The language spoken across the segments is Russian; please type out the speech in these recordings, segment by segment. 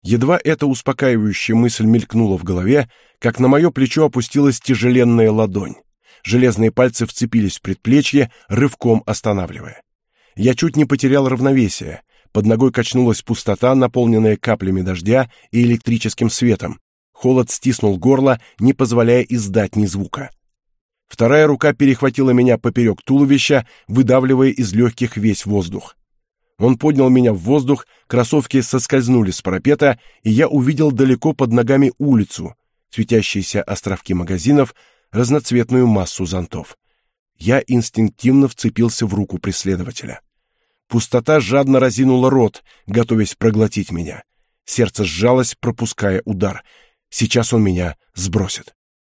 Едва эта успокаивающая мысль мелькнула в голове, как на мое плечо опустилась тяжеленная ладонь. Железные пальцы вцепились в предплечье, рывком останавливая. Я чуть не потерял равновесие. Под ногой качнулась пустота, наполненная каплями дождя и электрическим светом. Холод стиснул горло, не позволяя издать ни звука. Вторая рука перехватила меня поперек туловища, выдавливая из легких весь воздух. Он поднял меня в воздух, кроссовки соскользнули с парапета, и я увидел далеко под ногами улицу, светящиеся островки магазинов, разноцветную массу зонтов. Я инстинктивно вцепился в руку преследователя. Пустота жадно разинула рот, готовясь проглотить меня. Сердце сжалось, пропуская удар. Сейчас он меня сбросит.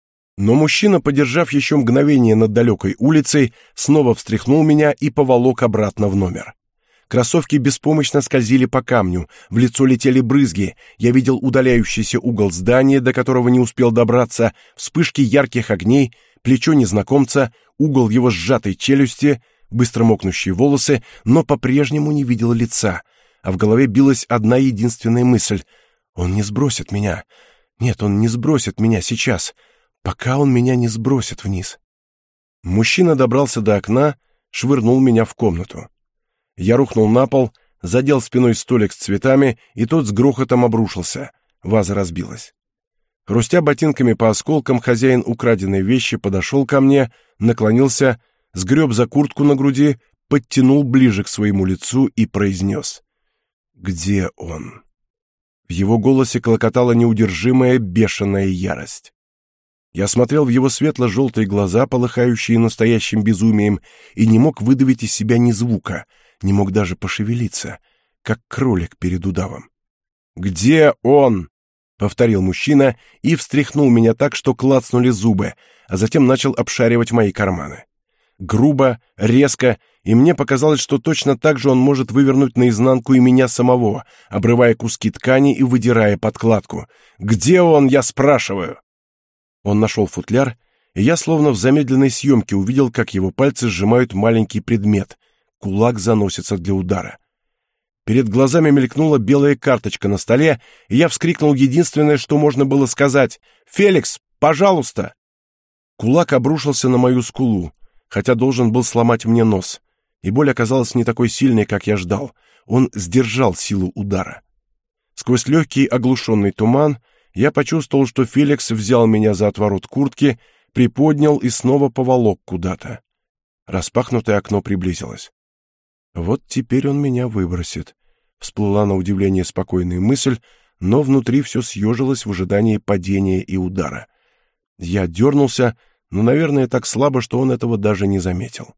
Но мужчина, подержав еще мгновение над далекой улицей, снова встряхнул меня и поволок обратно в номер. Кроссовки беспомощно скользили по камню, в лицо летели брызги, я видел удаляющийся угол здания, до которого не успел добраться, вспышки ярких огней, плечо незнакомца, угол его сжатой челюсти, быстро мокнущие волосы, но по-прежнему не видел лица, а в голове билась одна единственная мысль: он не сбросит меня. Нет, он не сбросит меня сейчас, пока он меня не сбросит вниз. Мужчина добрался до окна, швырнул меня в комнату. Я рухнул на пол, задел спиной столик с цветами, и тот с грохотом обрушился. Ваза разбилась. Хрустя ботинками по осколкам, хозяин украденной вещи подошел ко мне, наклонился, сгреб за куртку на груди, подтянул ближе к своему лицу и произнес: «Где он?» В его голосе клокотала неудержимая бешеная ярость. Я смотрел в его светло-желтые глаза, полыхающие настоящим безумием, и не мог выдавить из себя ни звука, не мог даже пошевелиться, как кролик перед удавом. «Где он?» — повторил мужчина и встряхнул меня так, что клацнули зубы, а затем начал обшаривать мои карманы. Грубо, резко, и мне показалось, что точно так же он может вывернуть наизнанку и меня самого, обрывая куски ткани и выдирая подкладку. «Где он, я спрашиваю?» Он нашел футляр, и я словно в замедленной съемке увидел, как его пальцы сжимают маленький предмет. Кулак заносится для удара. Перед глазами мелькнула белая карточка на столе, и я вскрикнул единственное, что можно было сказать: «Феликс, пожалуйста!» Кулак обрушился на мою скулу, хотя должен был сломать мне нос, и боль оказалась не такой сильной, как я ждал. Он сдержал силу удара. Сквозь легкий оглушенный туман я почувствовал, что Феликс взял меня за отворот куртки, приподнял и снова поволок куда-то. Распахнутое окно приблизилось. «Вот теперь он меня выбросит», — всплыла на удивление спокойная мысль, но внутри все съежилось в ожидании падения и удара. Я дернулся, но, наверное, так слабо, что он этого даже не заметил.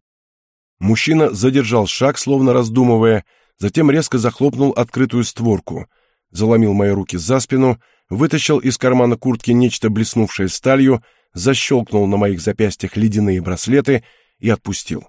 Мужчина задержал шаг, словно раздумывая, затем резко захлопнул открытую створку, заломил мои руки за спину, вытащил из кармана куртки нечто блеснувшее сталью, защелкнул на моих запястьях ледяные браслеты и отпустил.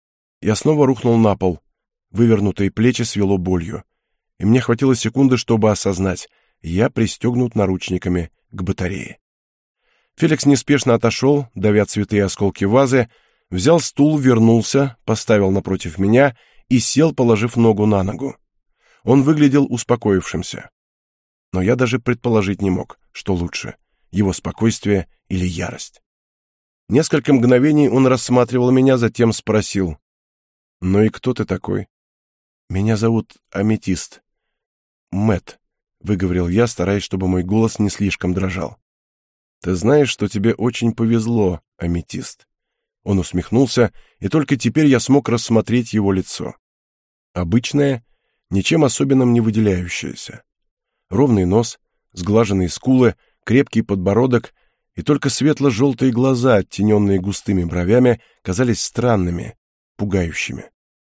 Я снова рухнул на пол. Вывернутые плечи свело болью, и мне хватило секунды, чтобы осознать: я пристегнут наручниками к батарее. Феликс неспешно отошел, давя цветы и осколки вазы, взял стул, вернулся, поставил напротив меня и сел, положив ногу на ногу. Он выглядел успокоившимся. Но я даже предположить не мог, что лучше — его спокойствие или ярость. Несколько мгновений он рассматривал меня, затем спросил: «Ну и кто ты такой?» «Меня зовут Аметист. Мэтт», — выговорил я, стараясь, чтобы мой голос не слишком дрожал. «Ты знаешь, что тебе очень повезло, Аметист». Он усмехнулся, и только теперь я смог рассмотреть его лицо. Обычное, ничем особенным не выделяющееся. Ровный нос, сглаженные скулы, крепкий подбородок, и только светло-желтые глаза, оттененные густыми бровями, казались странными, пугающими.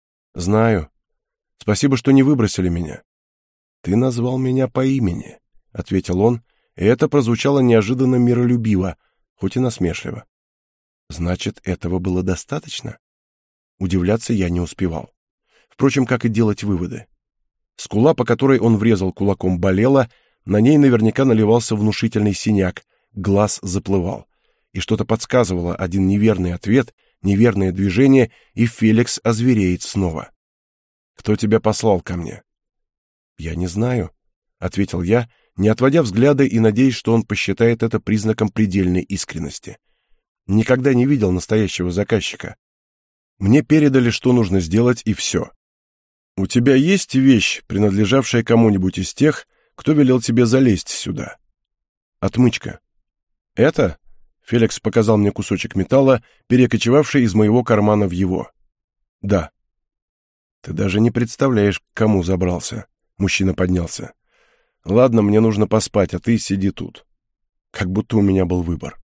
«Знаю. Спасибо, что не выбросили меня». «Ты назвал меня по имени», — ответил он, и это прозвучало неожиданно миролюбиво, хоть и насмешливо. «Значит, этого было достаточно?» Удивляться я не успевал. Впрочем, как и делать выводы. Скула, по которой он врезал кулаком, болела, на ней наверняка наливался внушительный синяк, глаз заплывал. И что-то подсказывало: один неверный ответ, неверное движение, и Феликс озвереет снова. «Кто тебя послал ко мне?» «Я не знаю». — ответил я, не отводя взгляда и надеясь, что он посчитает это признаком предельной искренности. Никогда не видел настоящего заказчика. Мне передали, что нужно сделать, и все. У тебя есть вещь, принадлежавшая кому-нибудь из тех, кто велел тебе залезть сюда? Отмычка. Это? Феликс показал мне кусочек металла, перекочевавший из моего кармана в его. Да. Ты даже не представляешь, к кому забрался. Мужчина поднялся. Ладно, мне нужно поспать, а ты сиди тут. Как будто у меня был выбор.